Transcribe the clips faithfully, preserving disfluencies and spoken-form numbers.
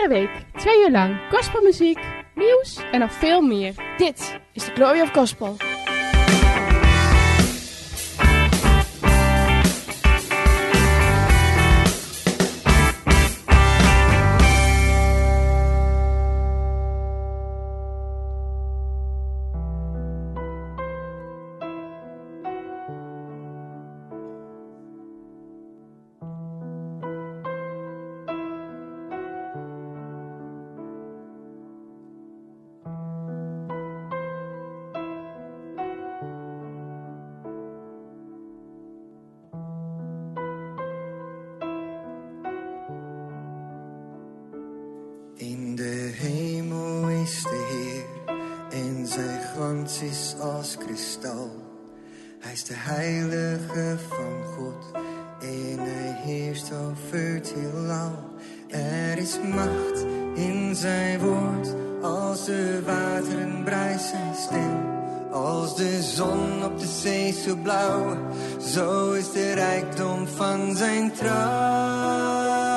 Iedere week, twee uur lang, gospelmuziek, nieuws en nog veel meer. Dit is de Glory of Gospel. In de hemel is de Heer en zijn glans is als kristal. Hij is de heilige van God en hij heerst over het heelal. Er is macht in zijn woord, als de wateren breidt zijn stem. Als de zon op de zee zo blauw, zo is de rijkdom van zijn trouw.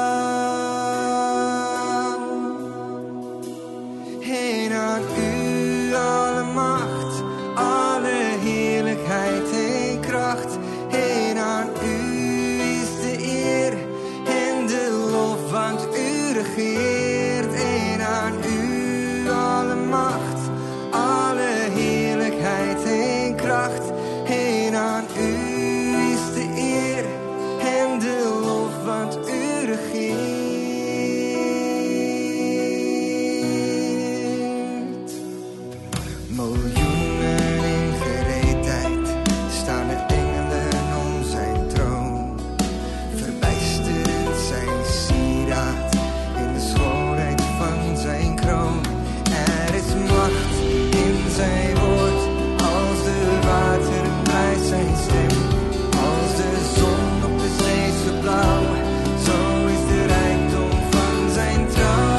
En aan u alle macht, alle heerlijkheid en kracht. En aan u is de eer en de lof, want u regeert. En aan u alle macht, alle heerlijkheid en kracht. En aan u is de eer en de lof, want u regeert. Miljoenen in gereedheid staan de engelen om zijn troon. Verbijsterend zijn sieraad in de schoonheid van zijn kroon. Er is macht in zijn woord, als de wateren breidt zijn stem. Als de zon op de zee zo blauw, zo is de rijkdom van zijn trouw.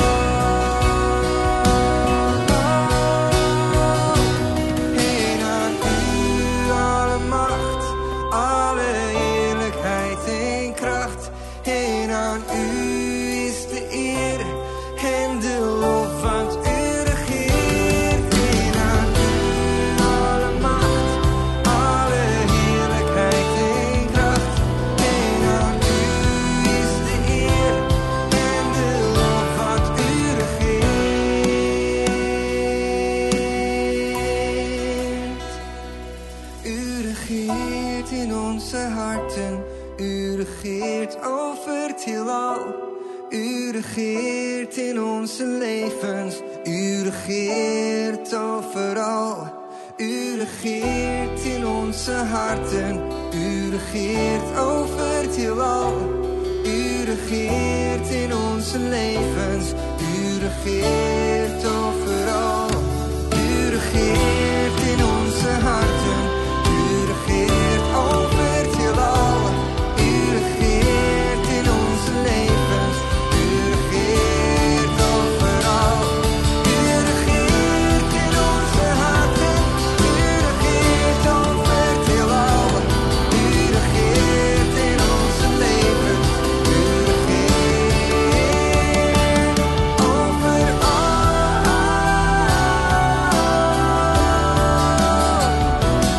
En aan u alle macht, alle heerlijkheid en kracht. En aan u is de eer en de lof, want u regeert. En aan u alle macht, alle heerlijkheid en kracht. En aan u is de eer en de lof, want u regeert. U regeert in onze harten, u regeert over het heelal. U regeert in onze levens, u regeert overal. U regeert in onze harten, u regeert over het heelal. U regeert in onze levens, u regeert overal. U regeert in onze harten, u regeert over het heelal. U regeert in onze levens, u regeert overal. U regeert in onze harten, u regeert over het heelal. U regeert in onze levens, u regeert overal.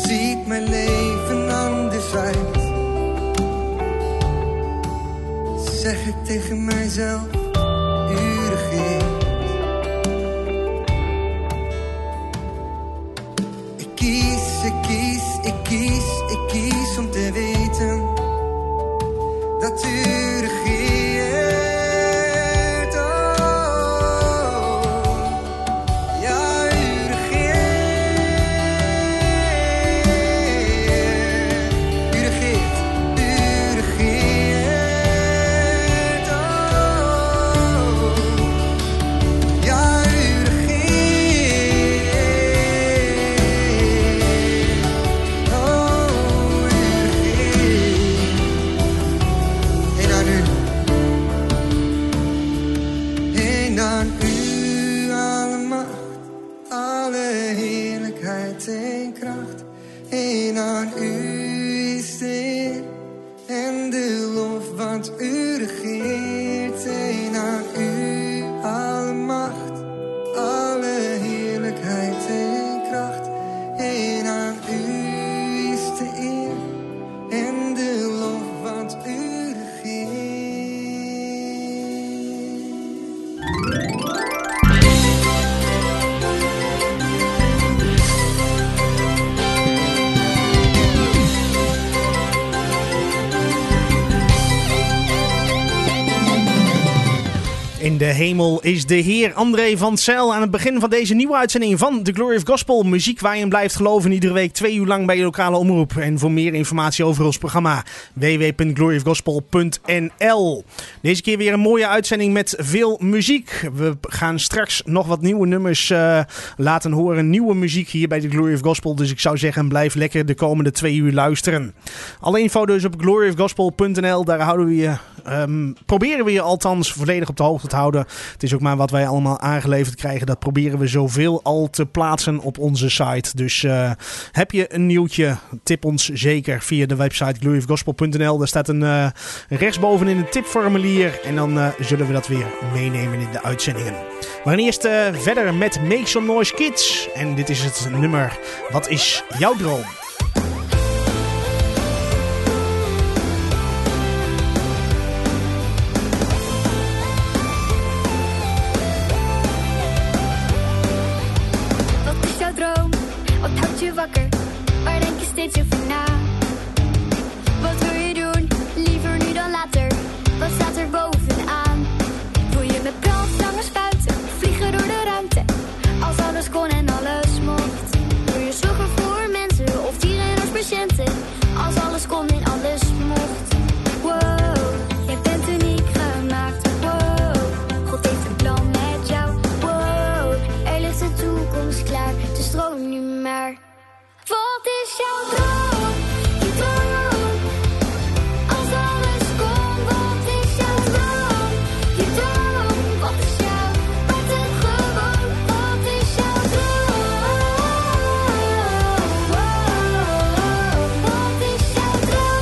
ziet mijn leven anders uit. Zeg ik tegen mijzelf, u regeert. Ik kies, ik kies, ik kies, ik kies om te weten dat u regeert. Oh, ja, u regeert. U regeert, u regeert. Oh, ja, u regeert. Oh, u regeert. En aan u, en aan u alle macht, alle heerlijkheid en kracht. En aan u is de eer en de lof, want u regeert. En aan u alle macht, alle heerlijkheid en kracht. En aan u is de eer en de lof, want u regeert. In de hemel is de Heer. André van Zijl aan het begin van deze nieuwe uitzending van The Glory of Gospel. Muziek waar je in blijft geloven. Iedere week twee uur lang bij je lokale omroep. En voor meer informatie over ons programma w w w punt glory of gospel punt n l. Deze keer weer een mooie uitzending met veel muziek. We gaan straks nog wat nieuwe nummers uh, laten horen. Nieuwe muziek hier bij The Glory of Gospel. Dus ik zou zeggen, blijf lekker de komende twee uur luisteren. Alle info dus op glory of gospel punt n l. Daar houden we je, um, proberen we je althans volledig op de hoogte te houden. Het is ook maar wat wij allemaal aangeleverd krijgen. Dat proberen we zoveel al te plaatsen op onze site. Dus uh, heb je een nieuwtje, tip ons zeker via de website glory of gospel punt n l. Daar staat een uh, rechtsboven in een tipformulier. En dan uh, zullen we dat weer meenemen in de uitzendingen. We gaan eerst uh, verder met Make Some Noise Kids. En dit is het nummer Wat is jouw droom? Wakker, waar denk je steeds over na? Wat wil je doen? Liever nu dan later. Wat staat er bovenaan? Wil je met brandstangen spuiten? Vliegen door de ruimte? Als alles kon en alles mocht. Wil je zorgen voor mensen of dieren als patiënten? Als alles kon en alles mocht. Wow, jij bent uniek gemaakt. Wow, God heeft een plan met jou. Wow, er ligt de toekomst klaar. Dus droom nu maar. Wat is jouw droom? Je droom. Als alles kon, wat is jouw droom? Je droom. Wat is jouw buitengewoon? Wat is jouw droom? Wat is jouw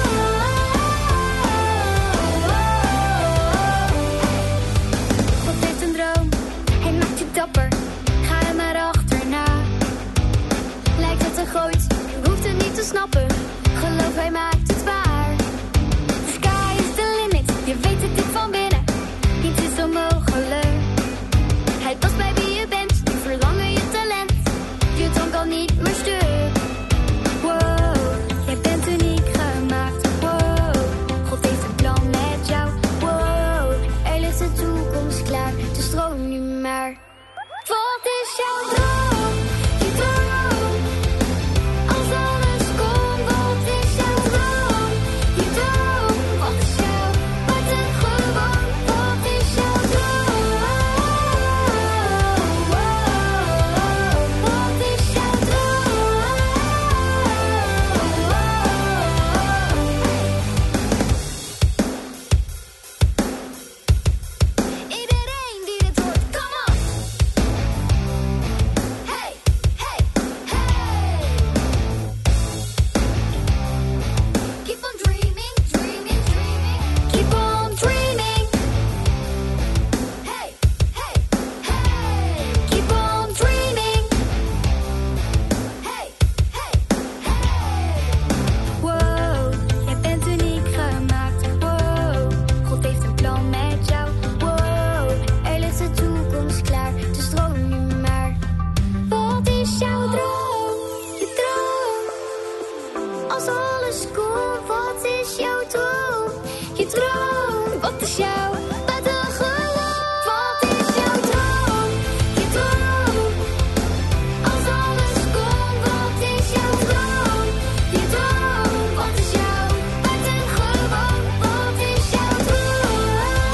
droom? God heeft een droom. Hij maakt je dapper. Ga er maar achterna. Lijkt het te groot, je hoeft het niet te snappen. Geloof, hij maakt het waar. The sky is the limit, je weet het diep van binnen. Niets is onmogelijk. Hij past bij wie je bent, nu verlangen je talent. Je droom kan niet meer stuk. Wow, jij bent uniek gemaakt. Wow, God heeft een plan met jou. Wow, er ligt de toekomst klaar, dus droom nu maar. Wat is jouw droom? Je droom. Als alles kon, wat is jouw droom? Je droom. Wat is jouw buitengewoon? Wat is jouw droom? Wat is jouw droom? alles komt, wat is jouw droom? Je droom, wat is jouw buitengeloof? Wat is jouw droom? Je droom. Als alles komt, wat is jouw droom? Je droom, wat is jouw buitengewoon? Wat is jouw droom?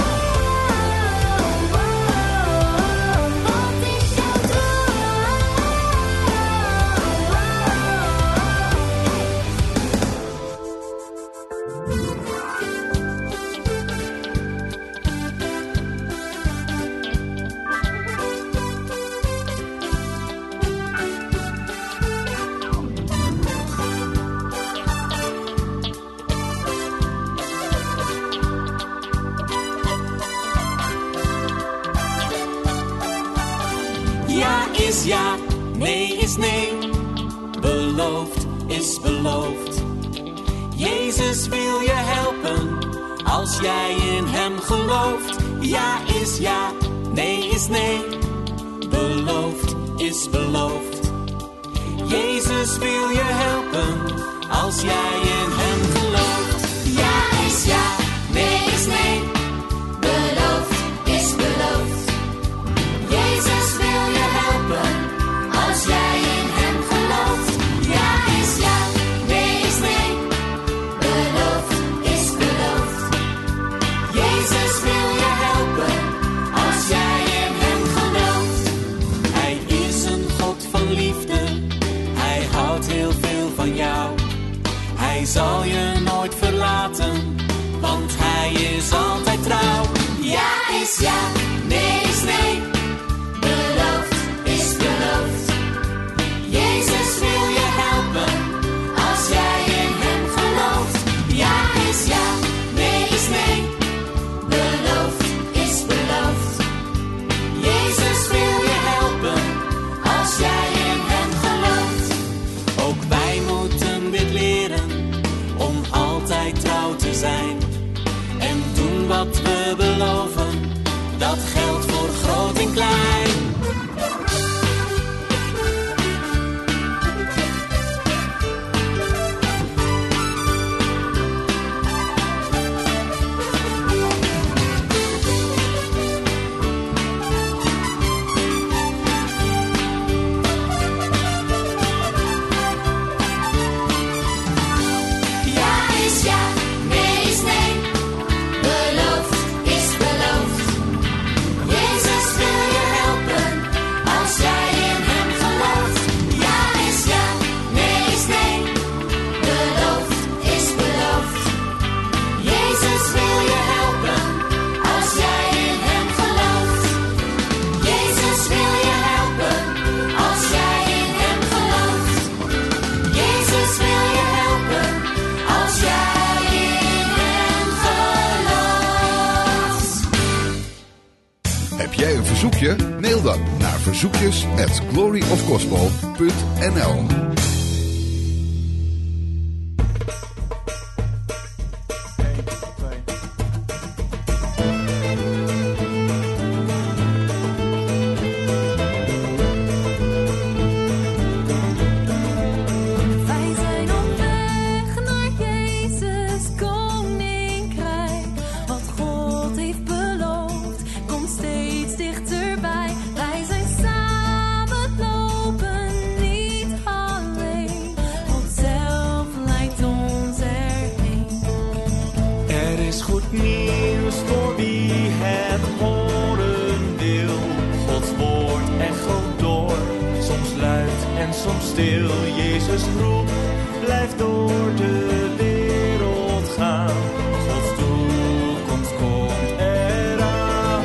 Wat is jouw Ja is ja, nee is nee. Beloofd is beloofd. Jezus wil je helpen als jij in hem gelooft. Ja is ja, nee is nee. Beloofd is beloofd. Jezus wil je helpen als jij in hem gelooft. Ja is ja, nee is nee. Beloofd is beloofd. Jezus wil je helpen als jij in hem gelooft. Ja is ja, nee is nee. Beloofd is beloofd. Jezus wil je helpen als jij in hem gelooft. Hij is een God van liefde. Hij houdt heel veel van jou. Hij zal je nooit verlaten, want hij is altijd trouw. Ja is ja, nee is nee. Beloofd is beloofd. Jezus wil je helpen als jij in hem gelooft. Ja is ja, nee is nee. Beloofd is beloofd. Jezus wil je helpen als jij in hem gelooft. Ook wij moeten dit leren om altijd trouw te zijn. En doen wat we beloven, dat geldt voor groot en klein. Ja is ja, nee is nee. Beloofd is beloofd. Jezus wil je helpen als jij in hem gelooft. Ja is ja, nee is nee. Beloofd is beloofd. Jezus wil je helpen als jij in hem gelooft. Jezus wil je helpen als jij in hem gelooft. Jezus wil je helpen als jij in hem gelooft. Heb jij een verzoekje? Mail dan naar verzoekjes at glory of gospel punt n l. Wij zijn op weg naar Jezus koninkrijk. Wat God heeft beloofd, komt steeds dichterbij. Wij zijn samen, lopen niet alleen. God zelf leidt ons erheen. Er is goed nieuws voor wie het horen wil. Gods woord echot door, soms luid en soms stil. Jezus roept, blijf door de wereld gaan. Gods toekomst komt eraan.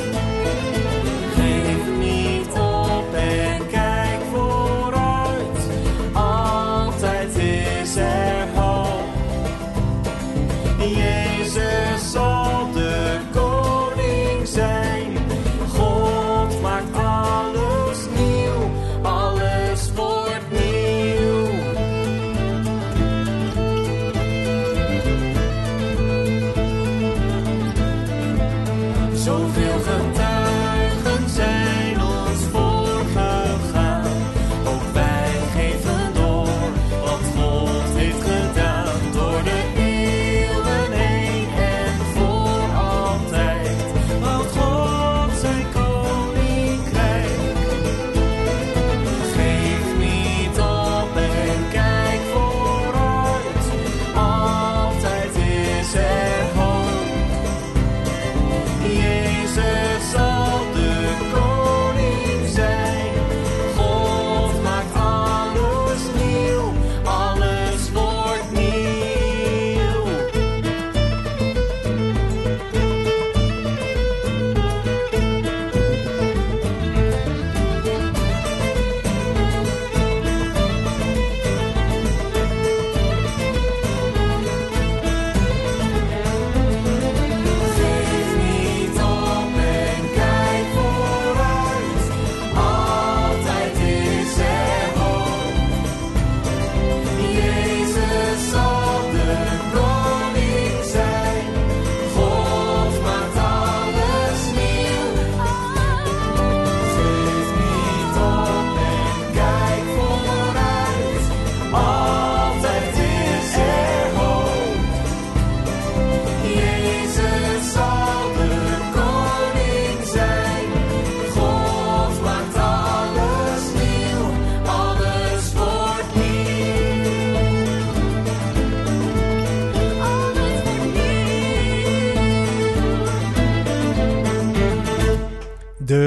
Geef niet op en kijk vooruit. Altijd is er hoop. Jezus zal de koning zijn. God maakt alles nieuw. Alles wordt nieuw.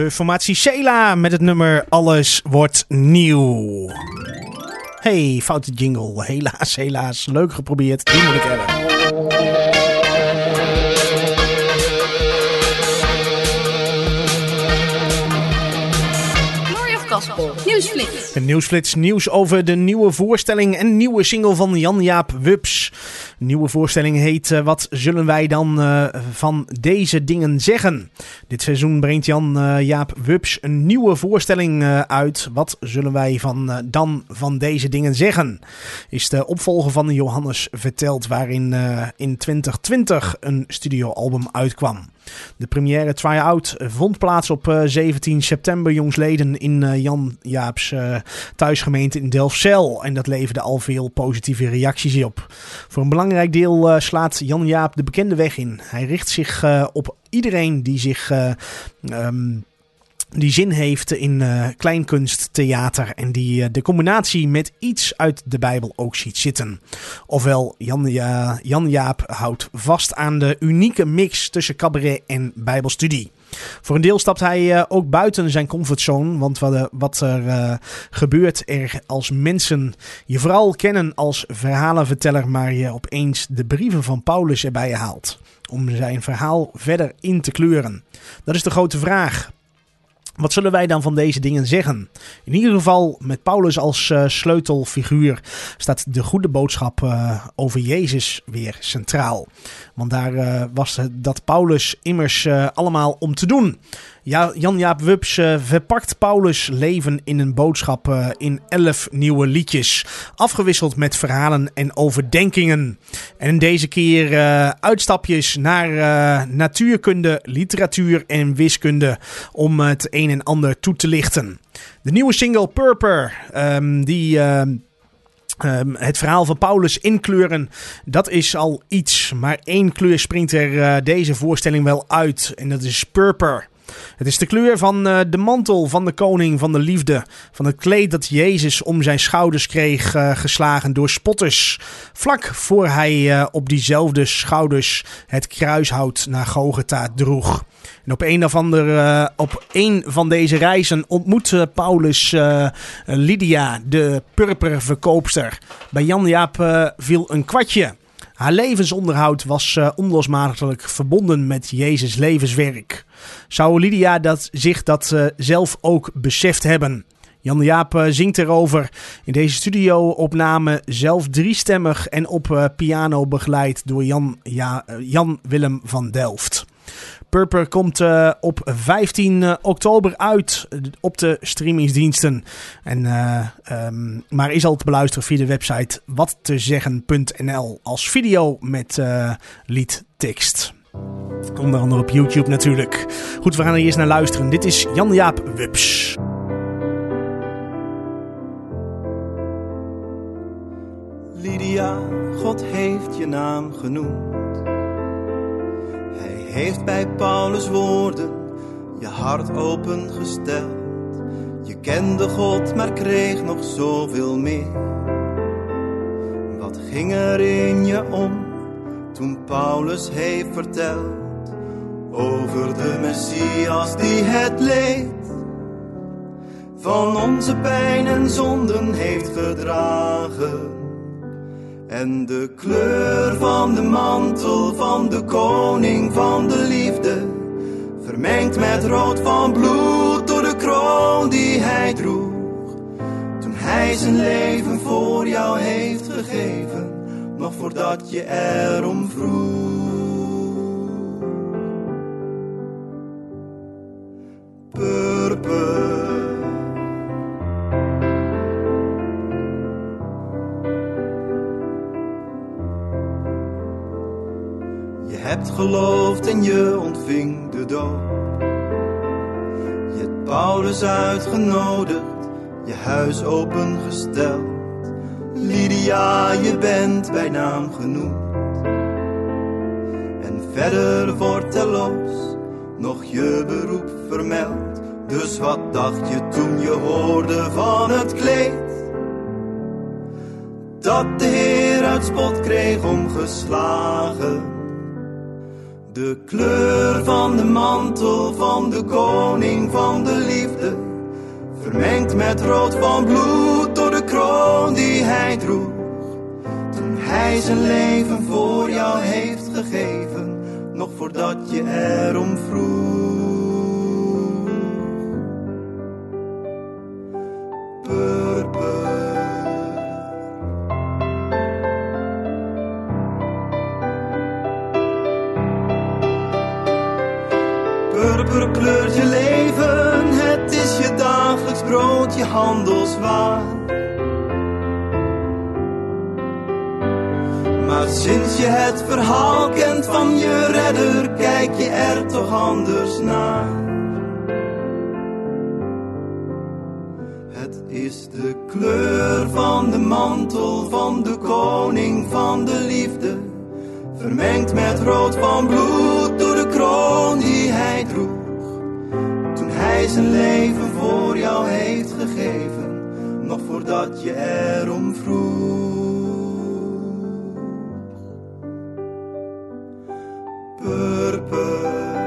De formatie Sela met het nummer Alles wordt nieuw. Hey, foute jingle. Helaas, helaas. Leuk geprobeerd. Die moet ik hebben. Nieuwsflits. Een nieuwsflits, nieuws over de nieuwe voorstelling en nieuwe single van Jan-Jaap Wubs. De nieuwe voorstelling heet uh, Wat zullen wij dan uh, van deze dingen zeggen? Dit seizoen brengt Jan-Jaap uh, Wubs een nieuwe voorstelling uh, uit. Wat zullen wij van, uh, dan van deze dingen zeggen? Is de opvolger van Johannes Verteld, waarin uh, in twintig twintig een studioalbum uitkwam. De première try-out vond plaats op uh, zeventien september jongsleden in uh, Jan Jaaps uh, thuisgemeente in Delfzijl. En dat leverde al veel positieve reacties op. Voor een belangrijk deel uh, slaat Jan Jaap de bekende weg in. Hij richt zich uh, op iedereen die zich... Uh, um, die zin heeft in uh, kleinkunst, theater en die uh, de combinatie met iets uit de Bijbel ook ziet zitten. Ofwel, Jan, uh, Jan Jaap houdt vast aan de unieke mix tussen cabaret en bijbelstudie. Voor een deel stapt hij uh, ook buiten zijn comfortzone, want wat, uh, wat er uh, gebeurt er als mensen je vooral kennen als verhalenverteller, maar je opeens de brieven van Paulus erbij haalt om zijn verhaal verder in te kleuren. Dat is de grote vraag. Wat zullen wij dan van deze dingen zeggen? In ieder geval met Paulus als uh, sleutelfiguur staat de goede boodschap uh, over Jezus weer centraal. Want daar uh, was het dat Paulus immers uh, allemaal om te doen. Ja, Jan-Jaap Wubs uh, verpakt Paulus' leven in een boodschap uh, in elf nieuwe liedjes. Afgewisseld met verhalen en overdenkingen. En deze keer uh, uitstapjes naar uh, natuurkunde, literatuur en wiskunde om het een en ander toe te lichten. De nieuwe single Purper, um, die... Uh, Um, het verhaal van Paulus inkleuren, dat is al iets. Maar één kleur springt er uh, deze voorstelling wel uit. En dat is purper. Het is de kleur van uh, de mantel van de koning van de liefde. Van het kleed dat Jezus om zijn schouders kreeg uh, geslagen door spotters. Vlak voor hij uh, op diezelfde schouders het kruishout naar Golgotha droeg. En op een, of ander, uh, op een van deze reizen ontmoet uh, Paulus uh, Lydia, de purperverkoopster. Bij Jan-Jaap uh, viel een kwartje. Haar levensonderhoud was uh, onlosmakelijk verbonden met Jezus' levenswerk. Zou Lydia dat, zich dat uh, zelf ook beseft hebben? Jan-Jaap uh, zingt erover in deze studio-opname zelf driestemmig en op uh, piano begeleid door Jan, ja, Jan Willem van Delft. Purper komt uh, op vijftien oktober uit op de streamingsdiensten. En, uh, um, maar is al te beluisteren via de website wat te zeggen punt n l als video met uh, liedtekst. Onder andere op YouTube natuurlijk. Goed, we gaan er eerst naar luisteren. Dit is Jan-Jaap Wubs. Lydia, God heeft je naam genoemd. Hij heeft bij Paulus' woorden je hart opengesteld. Je kende God, maar kreeg nog zoveel meer. Wat ging er in je om toen Paulus heeft verteld over de Messias die het leed van onze pijn en zonden heeft gedragen? En de kleur van de mantel van de koning van de liefde, vermengd met rood van bloed door de kroon die hij droeg. Toen hij zijn leven voor jou heeft gegeven, nog voordat je erom vroeg. Purper. Je hebt geloofd en je ontving de doop. Je hebt Paulus uitgenodigd, je huis opengesteld. Lydia, je bent bij naam genoemd. En verder wordt er los nog je beroep vermeld. Dus wat dacht je toen je hoorde van het kleed dat de Heer uit spot kreeg omgeslagen? de kleur van de mantel van de koning van de liefde, vermengd met rood van bloed door de kroon die hij droeg. Toen hij zijn leven voor jou heeft gegeven, nog voordat je erom vroeg. Purper. Purper kleurt je leven, het is je dagelijks brood, je handelswaar. Maar sinds je het verhaal kent van je redder, kijk je er toch anders naar. Het is de kleur van de mantel van de koning van de liefde, vermengd met rood van bloed door de kroon die hij droeg. Toen hij zijn leven voor jou heeft gegeven, nog voordat je erom vroeg. Purper.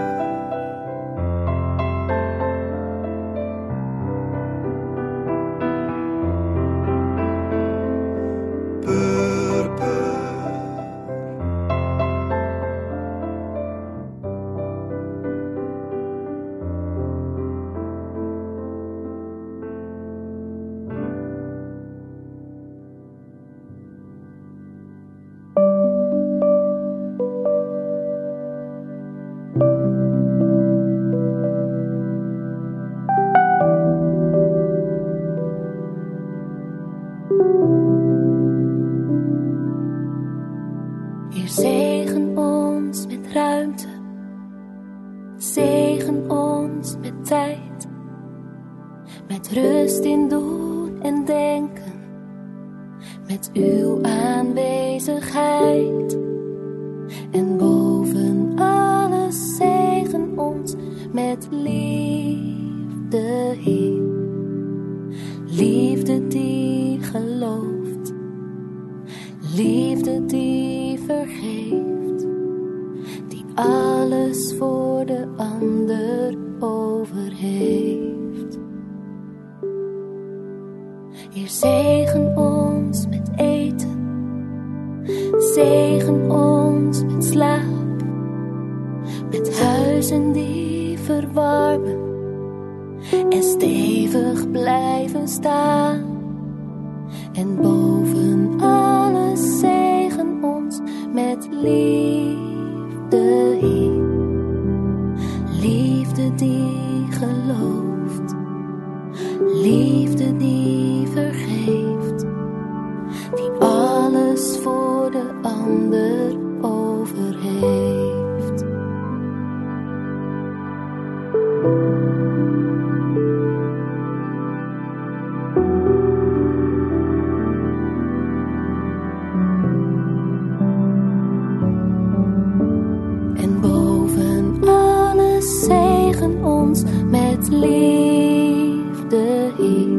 Rust in doen en denken, met uw aanwezigheid. En boven alles zegen ons met liefde, Heer. Liefde die gelooft, liefde die vergeeft, die alles voor de ander over heeft. Heer, zegen ons met eten, zegen ons met slaap, met huizen die verwarmen en stevig blijven staan. En boven alles zegen ons met liefde, Heer. Liefde die gelooft, liefde die vergeeft, die alles voor de ander over heeft. En boven alles zegen ons met liefde, Heer.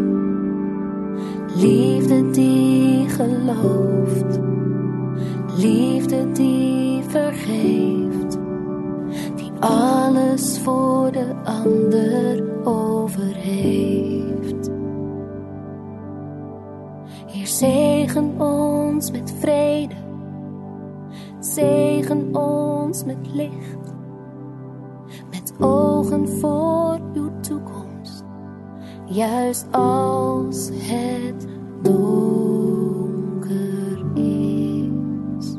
Liefde die gelooft, liefde die vergeeft, die alles voor de ander over heeft. Heer, zegen ons met vrede, zegen ons met licht, met ogen voor uw toekomst, juist als het donker is.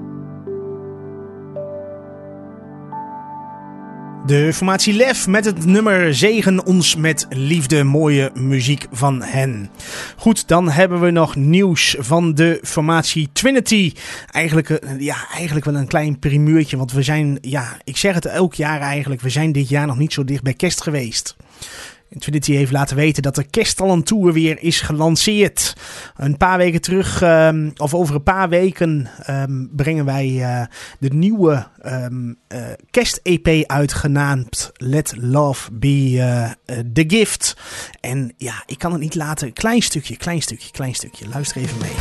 De formatie Lef met het nummer Zegen ons met liefde. Mooie muziek van hen. Goed, dan hebben we nog nieuws van de formatie Trinity. Eigenlijk, ja, eigenlijk wel een klein primeurtje, want we zijn, ja, ik zeg het elk jaar eigenlijk, we zijn dit jaar nog niet zo dicht bij kerst geweest. Trinity heeft laten weten dat de Kersttalenttour weer is gelanceerd. Een paar weken terug, um, of over een paar weken, um, brengen wij uh, de nieuwe um, uh, kerst-E P uit, genaamd Let Love Be uh, uh, The Gift. En ja, ik kan het niet laten. Klein stukje, klein stukje, klein stukje. Luister even mee.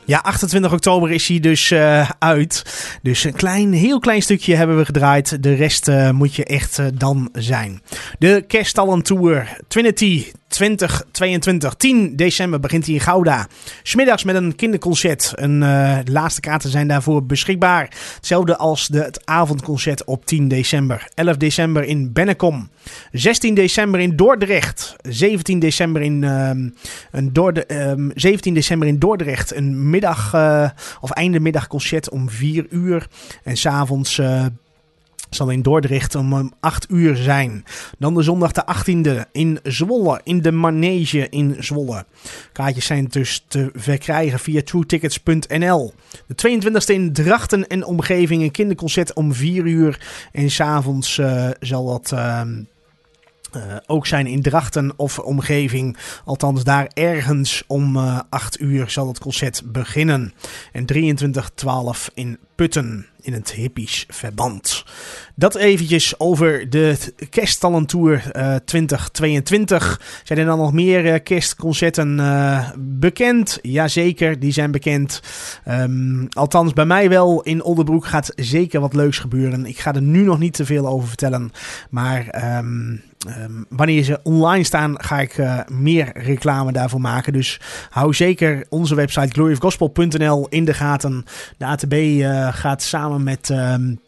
Ja, achtentwintig oktober is hij dus uh, uit. Dus een klein, heel klein stukje hebben we gedraaid. De rest uh, moet je echt uh, dan zijn. De Kerstallen Tour Trinity twintig tweeëntwintig. tien december begint hij in Gouda. 's Middags met een kinderconcert. Een, uh, de laatste kaarten zijn daarvoor beschikbaar. Hetzelfde als de, het avondconcert op tien december. elf december in Bennekom. zestien december in Dordrecht. zeventien december in, um, een Dorde, um, zeventien december in Dordrecht. Een middag uh, of einde middagconcert om vier uur. En 's avonds uh, zal in Dordrecht om acht uur zijn. Dan de zondag de achttiende in Zwolle, in de Manege in Zwolle. Kaartjes zijn dus te verkrijgen via true tickets punt n l. De tweeëntwintigste in Drachten en omgeving, een kinderconcert om vier uur. En 's avonds uh, zal dat Uh, Uh, ook zijn in Drachten of omgeving. Althans daar ergens om uh, acht uur zal het concert beginnen. En drieëntwintig twaalf in Putten in het Hippies Verband. Dat eventjes over de Kerstallentour uh, twintig tweeëntwintig. Zijn er dan nog meer uh, kerstconcerten uh, bekend? Jazeker, die zijn bekend. Um, althans bij mij wel. In Oldenbroek gaat zeker wat leuks gebeuren. Ik ga er nu nog niet te veel over vertellen. Maar Um, Um, wanneer ze online staan, ga ik uh, meer reclame daarvoor maken. Dus hou zeker onze website glory of gospel punt n l in de gaten. De A T B uh, gaat samen met Um,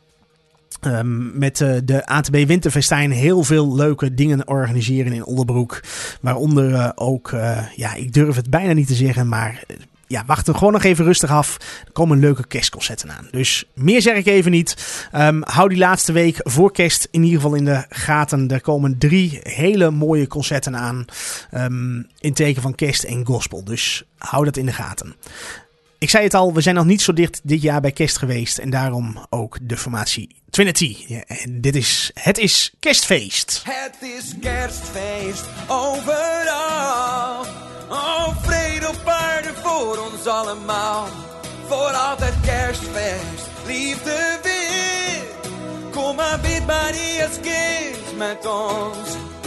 Um, met uh, de A T B Winterfestijn heel veel leuke dingen organiseren in Oldenbroek. Waaronder uh, ook, uh, ja, ik durf het bijna niet te zeggen, maar Uh, Ja, wacht er gewoon nog even rustig af. Er komen leuke kerstconcerten aan. Dus meer zeg ik even niet. Um, hou die laatste week voor kerst in ieder geval in de gaten. Er komen drie hele mooie concerten aan. Um, in teken van kerst en gospel. Dus hou dat in de gaten. Ik zei het al, we zijn nog niet zo dicht dit jaar bij kerst geweest. En daarom ook de formatie Trinity. Ja, en dit is, het is kerstfeest. Het is kerstfeest overal. Oh, vrede op aarde voor ons allemaal. Voor altijd kerstfeest, liefde weer. Kom maar, bid Maria's kind met ons.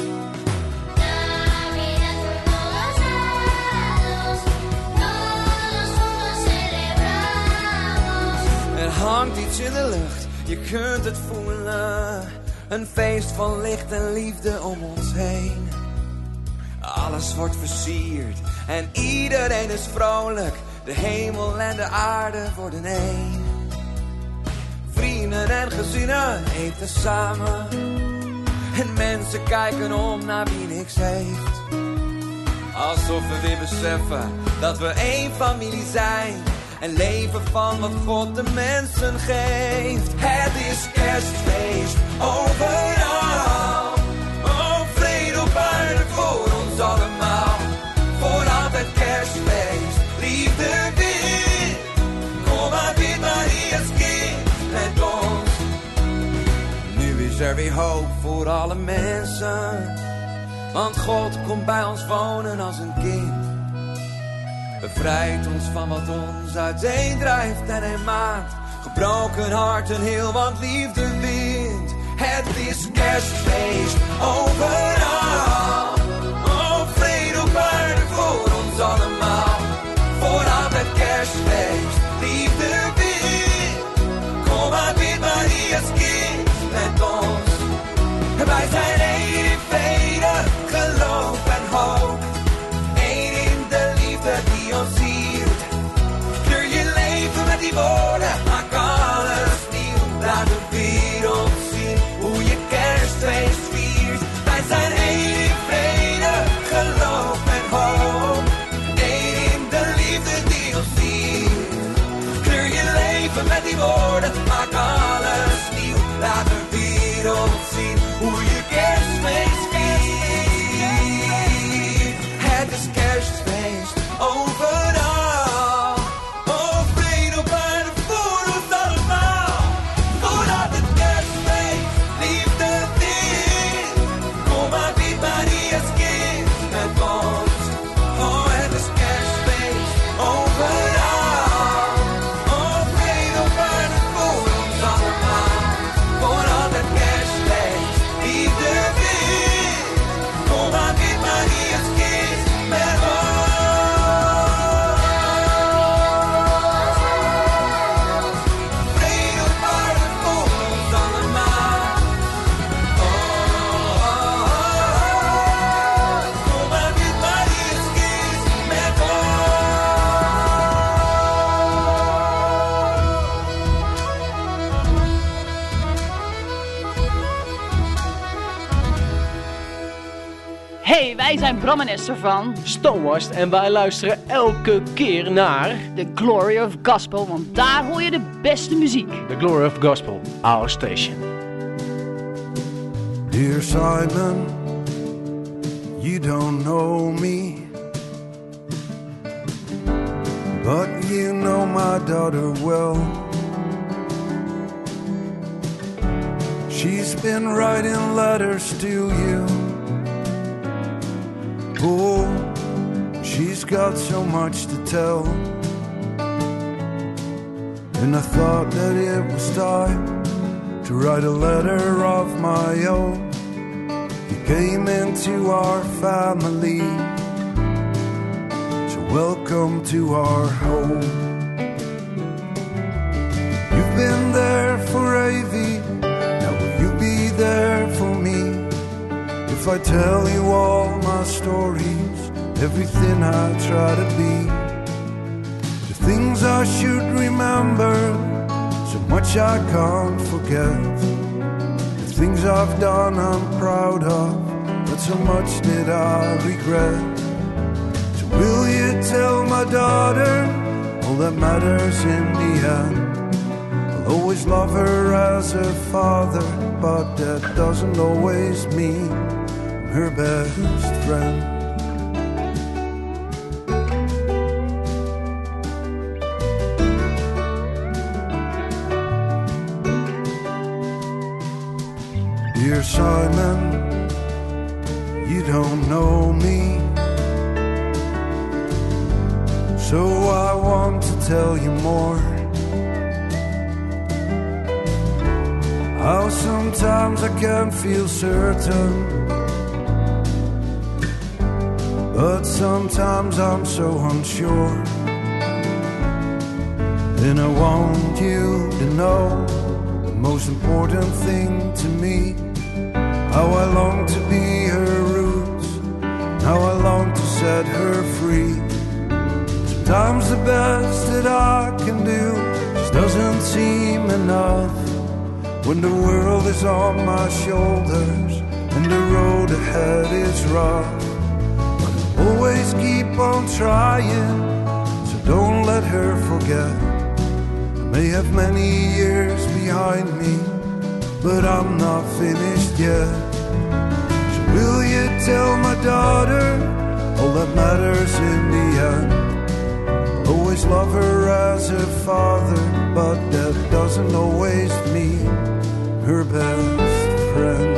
Er hangt iets in de lucht, je kunt het voelen. Een feest van licht en liefde om ons heen. Alles wordt versierd en iedereen is vrolijk. De hemel en de aarde worden één. Vrienden en gezinnen eten samen. En mensen kijken om naar wie niks heeft. Alsof we weer beseffen dat we één familie zijn. En leven van wat God de mensen geeft. Het is kerstfeest overal. Oh, vrede op aarde voor ons allemaal. Voor altijd kerstfeest, liefde weer. Kom maar, bid Maria's kind met ons. Nu is er weer hoop voor alle mensen. Want God komt bij ons wonen als een kind. Bevrijdt ons van wat ons uiteendrijft en hij maakt gebroken harten heel, want liefde wint. Het is kerstfeest overal. Oh, vrede op aarde voor ons allemaal. Voor altijd kerstfeest, liefde wint. Kom maar, bid Maria's kind met ons. Wij zijn één in vrede, geloof en hoop. Eén in de liefde die ons hield. Kleur je leven met die woorden, maak alles nieuw. Laat de wereld zien hoe je kerstfeest viert. Wij zijn één in vrede, geloof en hoop. Eén in de liefde die ons hield. Kleur je leven met die woorden, maak alles nieuw. Laat de wereld zien hoe je kerstfeest viert. Het is kerstfeest overal. Oh, vrede op aarde voor ons allemaal. Voordat het kerstfeest, liefde weer. Kom maar, bid Maria's kind met ons. Oh, het is kerstfeest overal. Oh, vrede op aarde voor ons allemaal. zijn Bram en Esther van Stonewast en wij luisteren elke keer naar The Glory of Gospel, want daar hoor je de beste muziek. The Glory of Gospel, our station. Dear Simon, you don't know me, but you know my daughter well. She's been writing letters to you. Oh, she's got so much to tell. And I thought that it was time to write a letter of my own. You came into our family, so welcome to our home. You've been there for Avi, now will you be there for me? If I tell you all my stories, everything I try to be, the things I should remember, so much I can't forget. The things I've done I'm proud of, but so much did I regret. So will you tell my daughter all that matters in the end? I'll always love her as her father, but that doesn't always mean her best friend. Dear Simon, you don't know me, so I want to tell you more. How sometimes I can't feel certain, but sometimes I'm so unsure. And I want you to know the most important thing to me, how I long to be her roots, how I long to set her free. Sometimes the best that I can do just doesn't seem enough, when the world is on my shoulders and the road ahead is rough. Always keep on trying, so don't let her forget. I may have many years behind me, but I'm not finished yet. So will you tell my daughter all that matters in the end? Always love her as her father, but that doesn't always mean her best friend.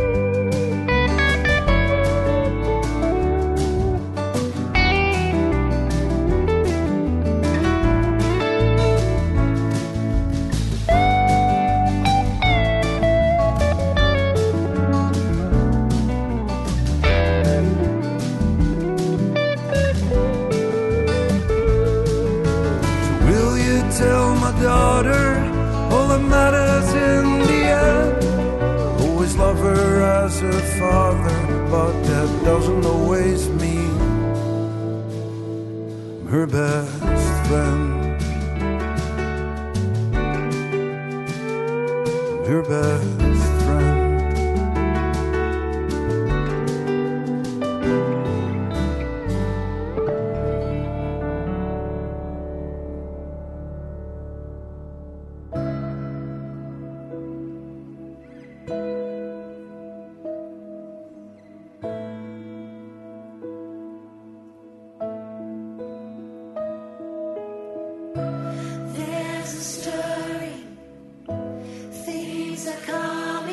Daughter, all that matters in the end. Always love her as her father, but that doesn't always mean her best friend. Her best friend. There's a story, things are coming.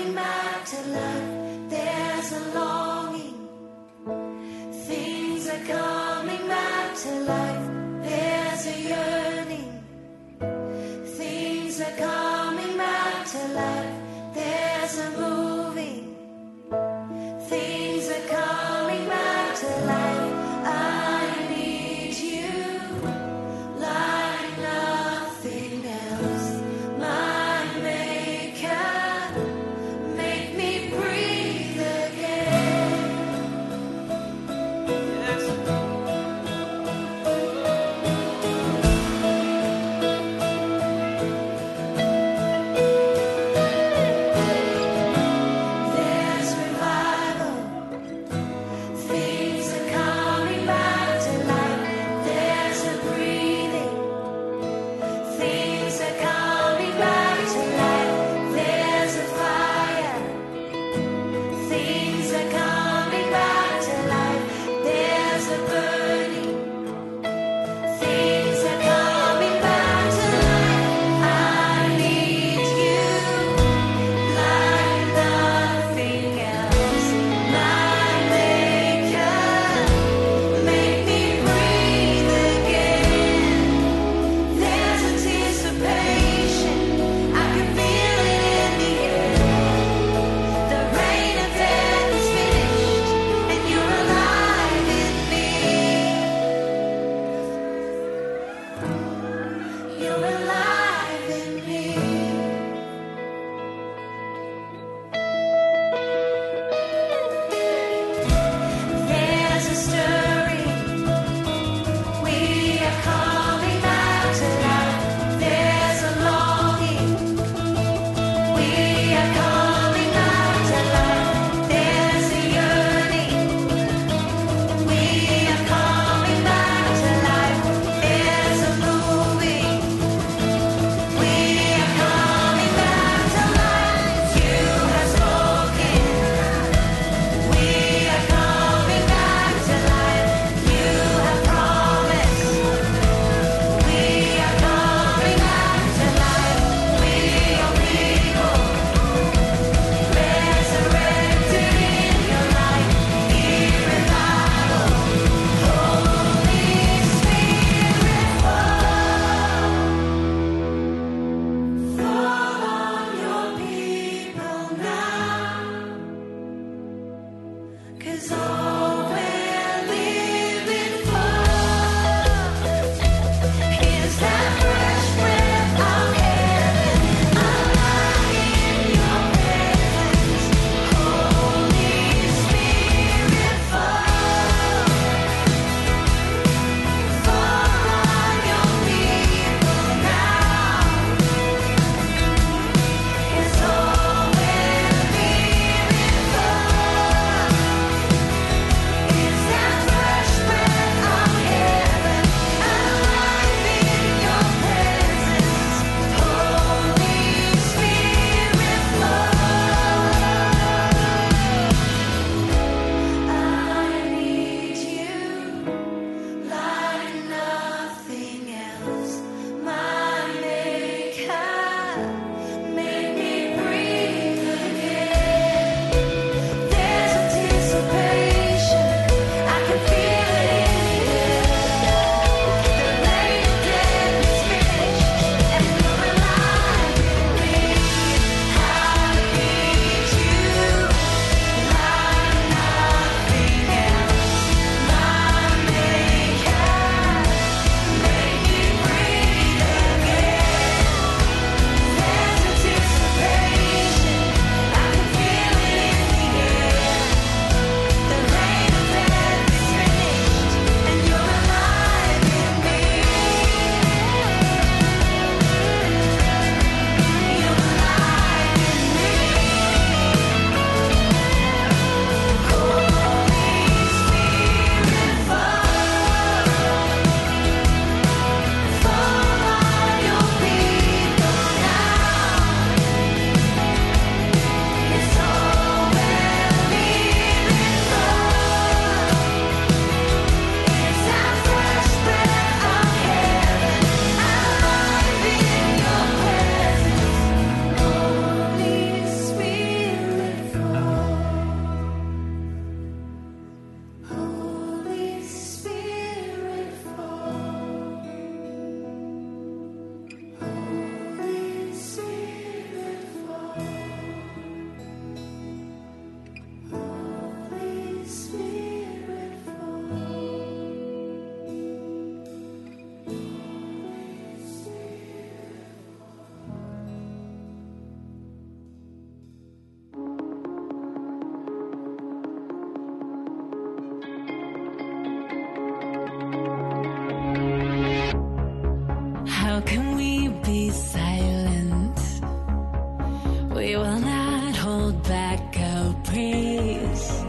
How can we be silent? We will not hold back our praise.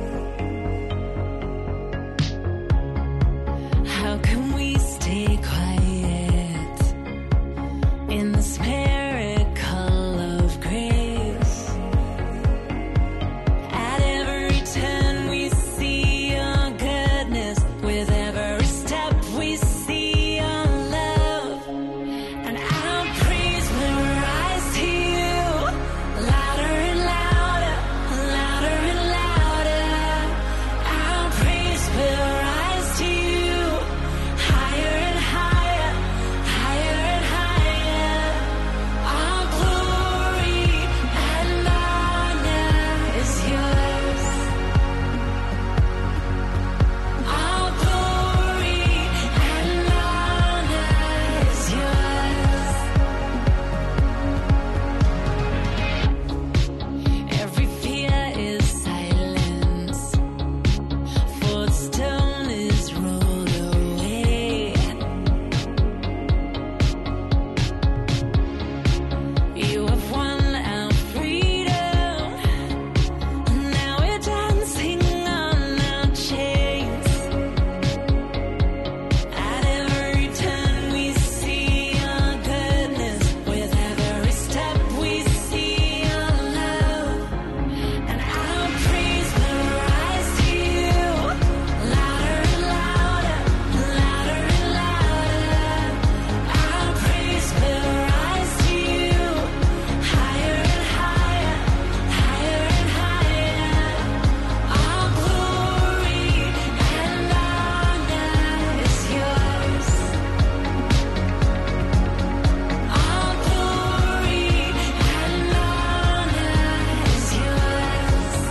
How can we stay quiet in this miracle of grace? At every turn we see your goodness. With every step we see your love. And our praise will rise to you, louder and louder, louder and louder. Our praise will rise to you, higher and higher, higher and higher. Our glory and honor is yours. Our glory and honor is yours. Every fear is silenced, for the stone is rolled away. You have won our freedom, and now we're dancing on our chains. At every turn we see your goodness. With every step we see your love. And our praise will rise to you, louder and louder, louder and louder. Our praise will rise to you, higher and higher, higher and higher. Our glory and honor is yours. Our glory and honor is yours.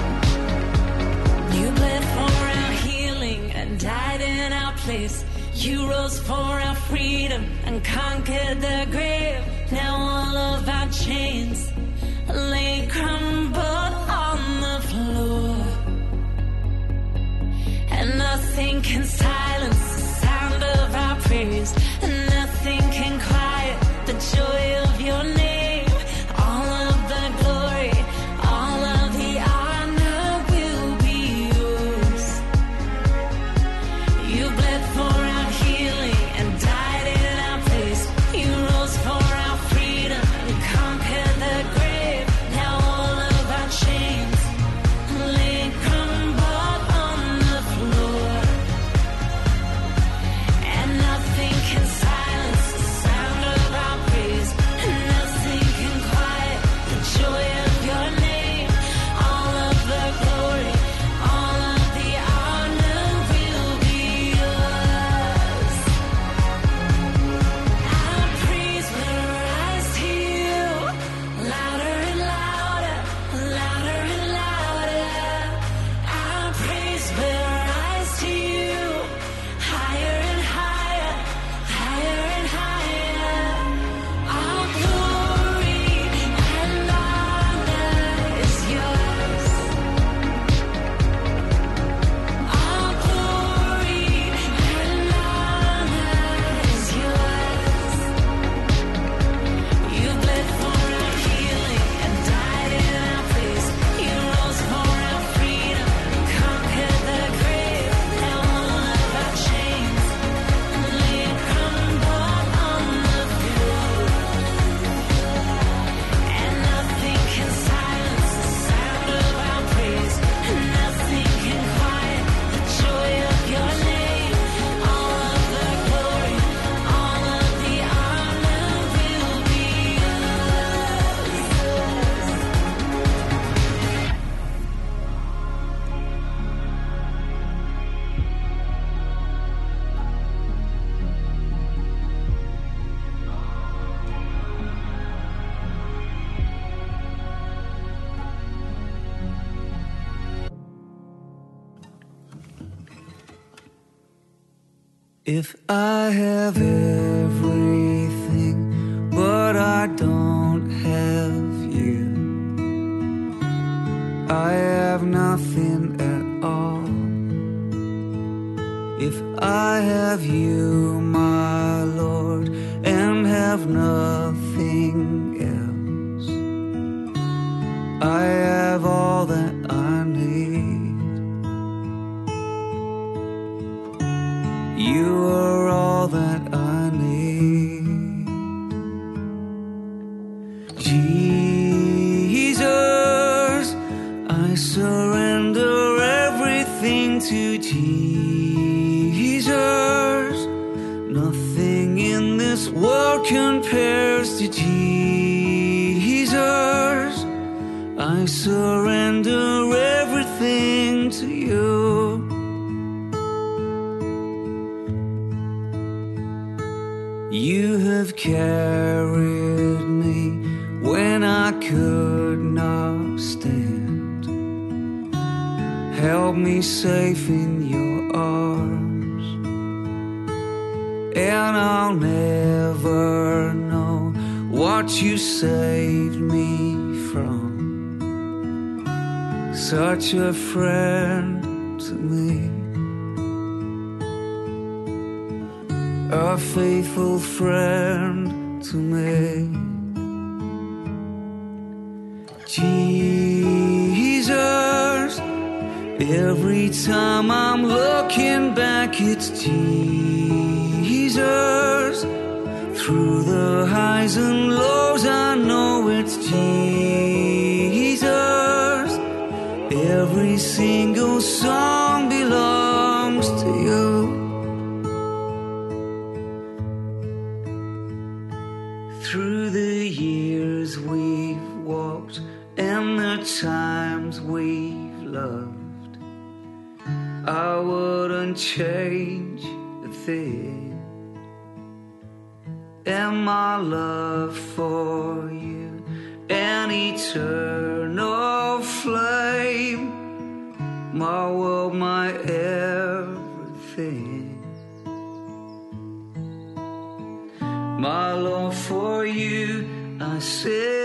You bled for our healing and died in our place. You rose for our freedom and conquered the grave. Now all of our chains lay crumbled on the floor. And nothing can silence the sound of our praise. And nothing can quiet the joy of your name. All of the glory, all of the honor will be yours. You bled for our healing and died in our place. You rose for our freedom and conquered the grave. Now all of our chains lay crumbled on the floor. And nothing can silence the sound of our praise. And nothing can quiet the joy of your name. All of the glory, all of the honor will be yours. Our praise will rise to you, louder and louder, louder and louder. Our praise will rise to you, higher and higher, higher and higher. Our glory and honor is yours. Our glory and honor is yours. You bled for our healing and died in our place. You rose for our freedom and conquered the grave. Now all of our chains lay crumbled on the floor. And nothing can silence the sound of our praise. And nothing can quiet the joy of your name. All of the glory, all of the honor will be yours. If I have everything, but I don't have you, I have nothing at all. if I have you, my Lord, and have nothing else, I have all that I need. You are all that I need. Jesus, I surrender everything to Jesus. Nothing in this world compares to Jesus. I surrender everything to you. You have carried me when I could not stand. Held me safe in your arms, and I'll never know what you saved me from. Such a friend to me, a faithful friend to me. Jesus, every time I'm looking back, it's Jesus. Through the highs and lows, I know it's Jesus. Every single song belongs to you. Through the years we've walked and the times we've loved, I wouldn't change a thing. And my love for you, an eternal flame, my world, my everything. My love for you, I say.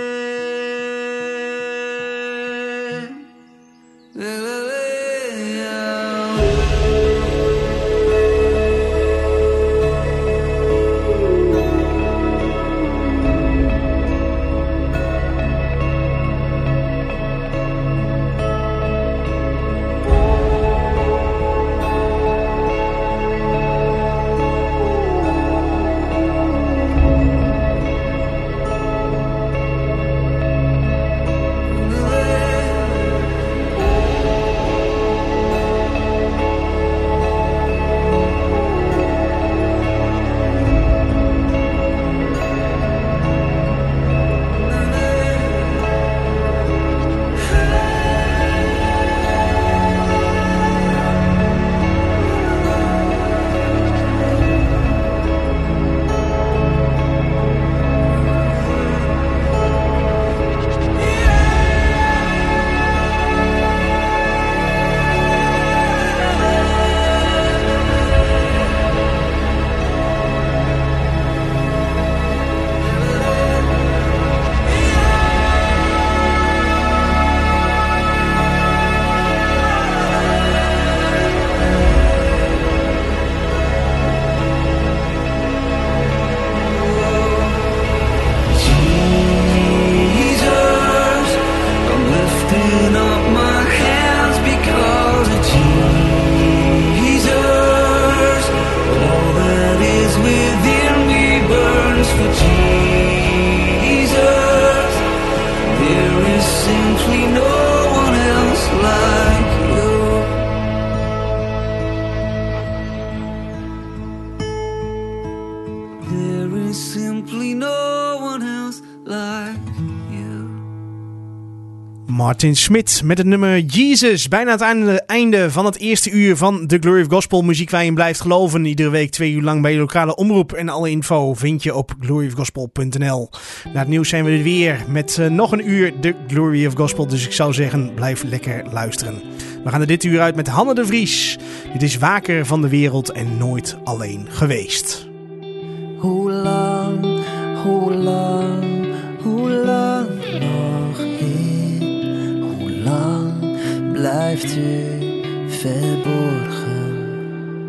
Martin Smit met het nummer Jesus. Bijna het einde, einde van het eerste uur van The Glory of Gospel. Muziek waar je in blijft geloven. Iedere week twee uur lang bij je lokale omroep. En alle info vind je op glory of gospel punt n l. Na het nieuws zijn we er weer met uh, nog een uur The Glory of Gospel. Dus ik zou zeggen, blijf lekker luisteren. We gaan er dit uur uit met Hanne de Vries. Dit is Waker van de wereld en nooit alleen geweest. Hoe lang, hoe lang, hoe lang nog Heer? Hoe lang blijft u verborgen?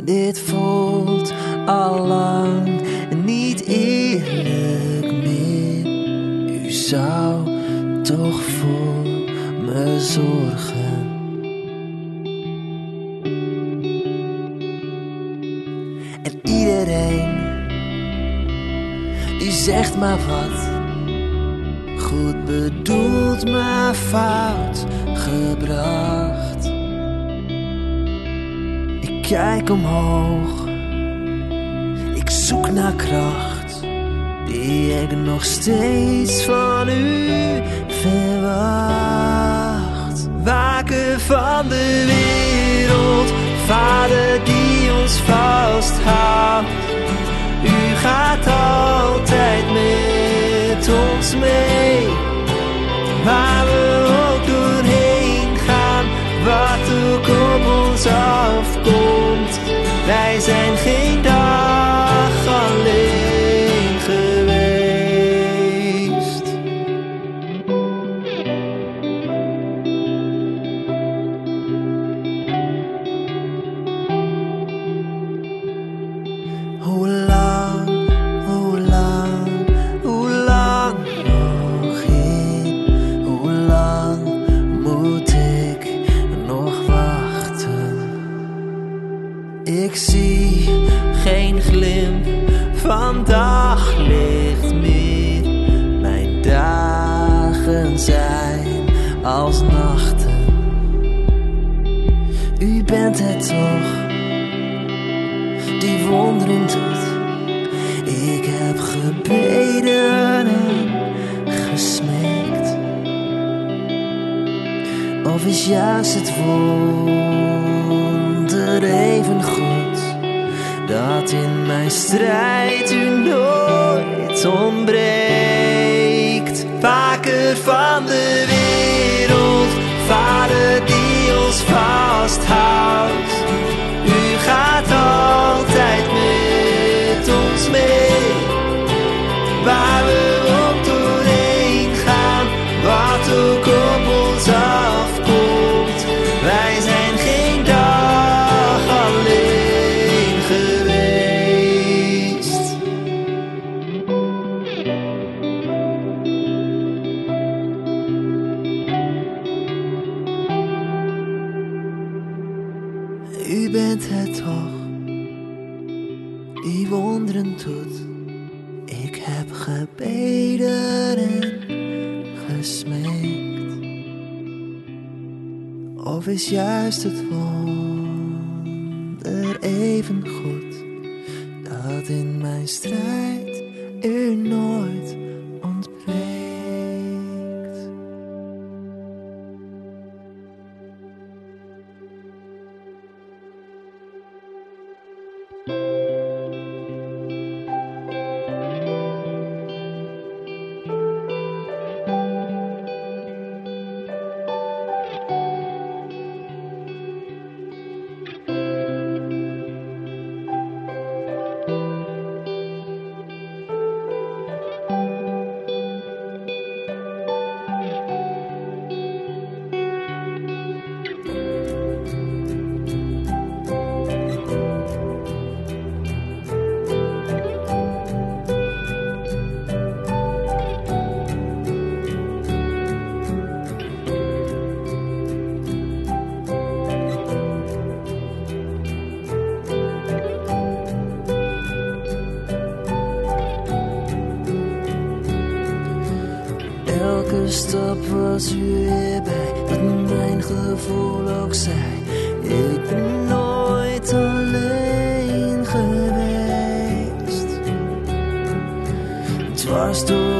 Dit voelt al lang niet eerlijk meer. U zou toch voor me zorgen. En iedereen die zegt maar wat, goed bedoeld maar fout gebracht. Ik kijk omhoog, ik zoek naar kracht, die ik nog steeds van u verwacht. Waken van de wereld, Vader die ons vasthoudt. U gaat altijd met ons mee, waar we ook doorheen gaan, wat ook op ons afkomt. Wij zijn geen dag alleen geweest. Hoe lang, hoe lang, hoe lang nog in? Hoe lang moet ik nog wachten? Ik zie geen glimp van daglicht meer. Mijn dagen zijn als nachten. U bent het toch die wonderen doet. Ik heb gebeden en gesmeekt. Of is juist het wonder even goed, dat in mijn strijd u nooit ontbreekt. Waker van de wereld, Vader die ons vasthoudt. U gaat altijd met ons mee, waar we ook doorheen gaan, wat ook op ons afkomt. Wij zijn geen dag alleen geweest. U bent het toch die wonderen doet. Ik heb gebeden en gesmeekt. Of is juist het wonder even goed, dat in mijn strijd u nooit ontbreekt. Elke stap was u erbij, wat mijn gevoel ook zei. Ik ben nooit alleen geweest. Dwars door